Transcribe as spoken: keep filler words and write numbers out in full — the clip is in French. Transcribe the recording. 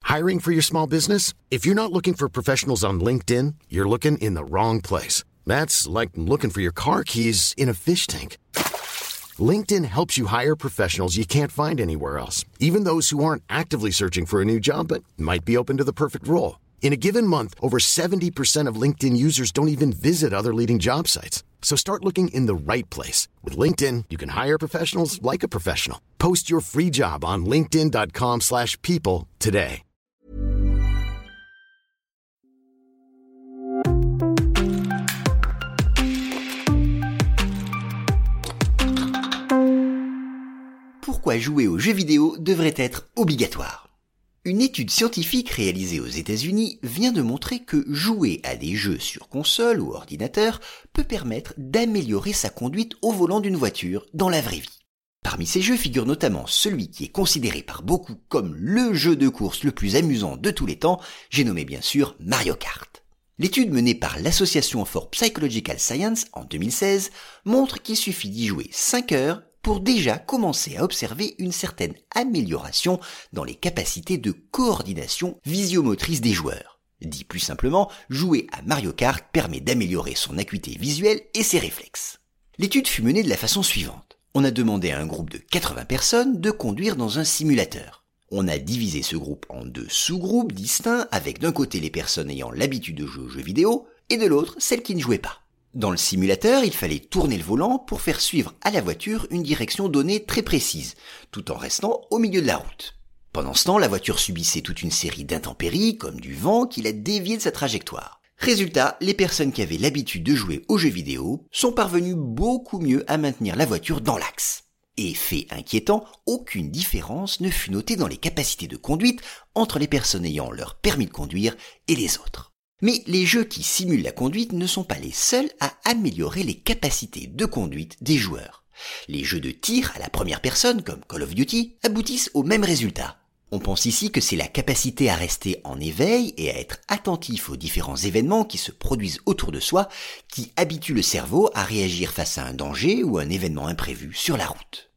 Hiring for your small business? If you're not looking for professionals on LinkedIn, you're looking in the wrong place. That's like looking for your car keys in a fish tank. LinkedIn helps you hire professionals you can't find anywhere else, even those who aren't actively searching for a new job but might be open to the perfect role. In a given month, over seventy percent of LinkedIn users don't even visit other leading job sites. So start looking in the right place. With LinkedIn, you can hire professionals like a professional. Post your free job on linkedin.com slash people today. Pourquoi jouer aux jeux vidéo devrait être obligatoire ? Une étude scientifique réalisée aux États-Unis vient de montrer que jouer à des jeux sur console ou ordinateur peut permettre d'améliorer sa conduite au volant d'une voiture dans la vraie vie. Parmi ces jeux figure notamment celui qui est considéré par beaucoup comme le jeu de course le plus amusant de tous les temps, j'ai nommé bien sûr Mario Kart. L'étude menée par l'Association for Psychological Science en deux mille seize montre qu'il suffit d'y jouer cinq heures pour déjà commencer à observer une certaine amélioration dans les capacités de coordination visio-motrice des joueurs. Dit plus simplement, jouer à Mario Kart permet d'améliorer son acuité visuelle et ses réflexes. L'étude fut menée de la façon suivante. On a demandé à un groupe de quatre-vingts personnes de conduire dans un simulateur. On a divisé ce groupe en deux sous-groupes distincts avec d'un côté les personnes ayant l'habitude de jouer aux jeux vidéo et de l'autre celles qui ne jouaient pas. Dans le simulateur, il fallait tourner le volant pour faire suivre à la voiture une direction donnée très précise, tout en restant au milieu de la route. Pendant ce temps, la voiture subissait toute une série d'intempéries, comme du vent, qui la déviait de sa trajectoire. Résultat, les personnes qui avaient l'habitude de jouer aux jeux vidéo sont parvenues beaucoup mieux à maintenir la voiture dans l'axe. Et fait inquiétant, aucune différence ne fut notée dans les capacités de conduite entre les personnes ayant leur permis de conduire et les autres. Mais les jeux qui simulent la conduite ne sont pas les seuls à améliorer les capacités de conduite des joueurs. Les jeux de tir à la première personne, comme Call of Duty, aboutissent au même résultat. On pense ici que c'est la capacité à rester en éveil et à être attentif aux différents événements qui se produisent autour de soi qui habitue le cerveau à réagir face à un danger ou un événement imprévu sur la route.